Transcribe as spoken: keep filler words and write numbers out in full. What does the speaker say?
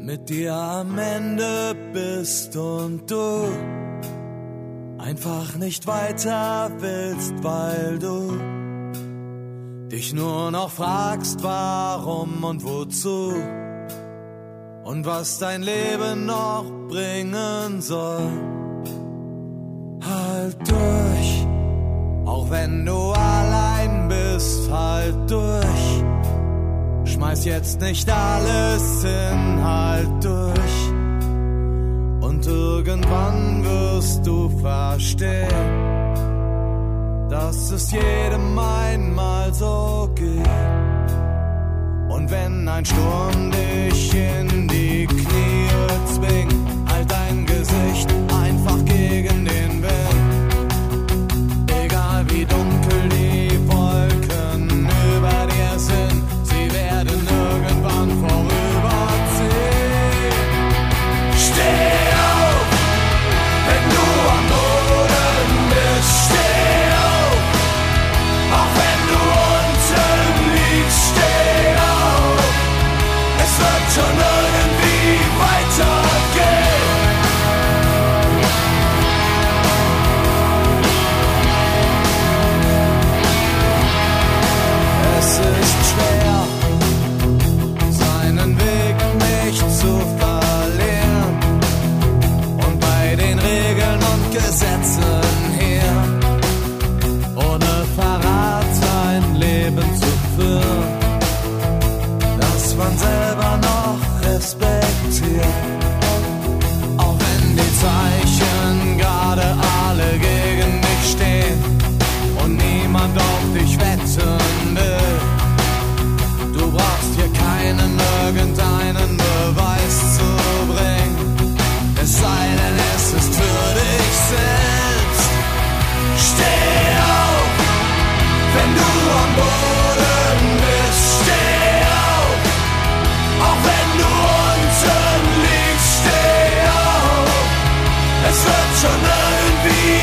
mit dir am Ende bist und du einfach nicht weiter willst, weil du dich nur noch fragst, warum und wozu und was dein Leben noch bringen soll. Halt durch, auch wenn du allein bist, halt durch. Schmeiß jetzt nicht alles hin, halt durch. Und irgendwann wirst du verstehen, dass es jedem einmal so geht. Und wenn ein Sturm dich in die Knie zwingt, halt dein Gesicht einfach gegen den Wind. Egal wie dunkel die Wolken über dir sind, sie werden irgendwann vorüberziehen. Steh auf, wenn du am Boden bist, steh auf, auch wenn du unten liegst, steh auf, es wird schon irgendwie weitergehen. Es ist schwer, seinen Weg nicht zu verlieren und bei den Regeln und Gesetzen hier ohne Verrat ein Leben zu führen, das man selber noch respektiert. Auch wenn die Zeichen gerade alle gegen dich stehen und niemand auf dich wetten will. Du brauchst hier keinen irgendeinen Beweis zu bringen, es sei denn, es ist für dich selbst. Steh auf, wenn du am Boden bist, steh auf, auch wenn du unten liegst, steh auf, es wird schon irgendwie